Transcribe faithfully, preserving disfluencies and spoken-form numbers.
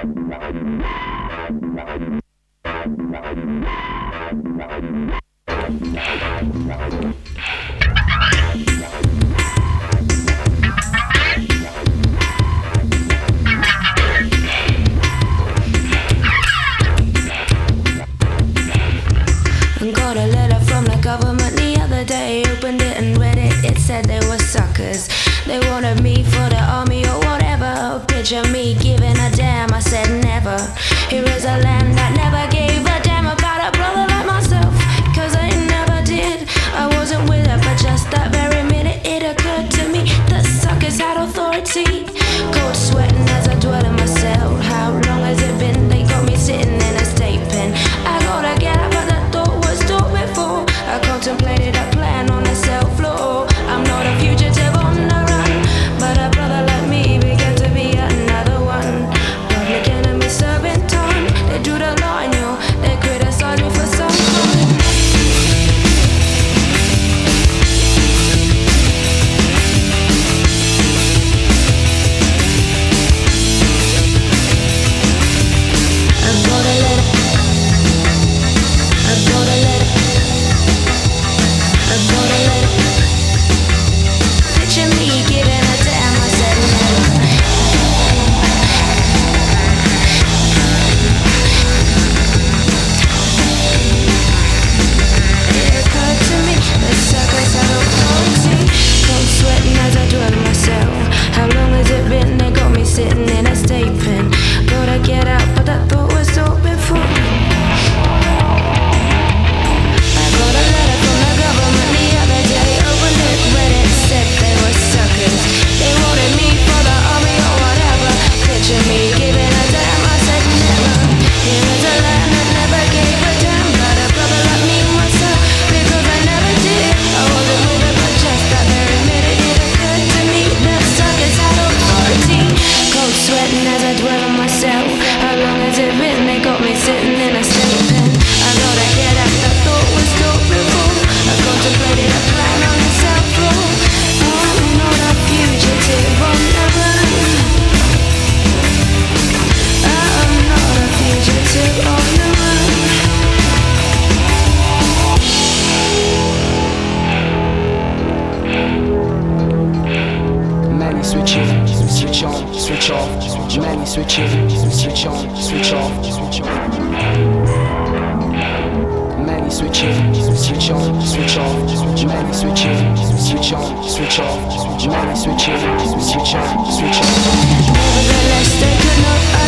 Got a letter from the government the other day. Opened it and read it. It said they were suckers. They wanted me for the army or whatever. Picture me giving a damn. I said never. Here is a land that never gave a damn about a brother like myself. Cause I never did. I wasn't with it, but just that very minute it occurred to me that suckers had authority. Cold sweating as I dwell in my cell. How long has it been? They got me sitting in a state pen. I gotta get up, but that thought was thought before. I contemplated a plan on the cell floor. I'm not a fugitive on the run, but a brother like me began to be another one. Public enemy serving time. They drew the line, yo. They criticized me for some crime. I've got a letter. I've got a letter. I've got a letter. Picture me giving a damn. I said never. It occurred to me that suckers had authority. Cold sweating as I dwell in myself. How long has it been? They got me sitting in a state pen. Gotta get out, but that thought was thought before. I got a letter from the government the other day. Opened it, read it, said they were suckers. They wanted me for the army or whatever. Picture me giving a damn. I said never. Here is a land that never gave a damn about a brother like me myself. Because I never did. I wasn't with it, but just that very minute it occurred to me that suckers had authority. Cold sweating as I dwell on myself. How long has it been? They got me sitting in a state pen. I gotta get up, that thought was thought before. I contemplated a plan on the cell floor. I'm not a fugitive on the run. I'm not a fugitive on the run. Many switching, switch on, switch off. Many switching, switch on, switch off. Many switching, switch on, switch off. Many switching, switch on, switch off. Many switching, switch on, switch off. Nevertheless, they could not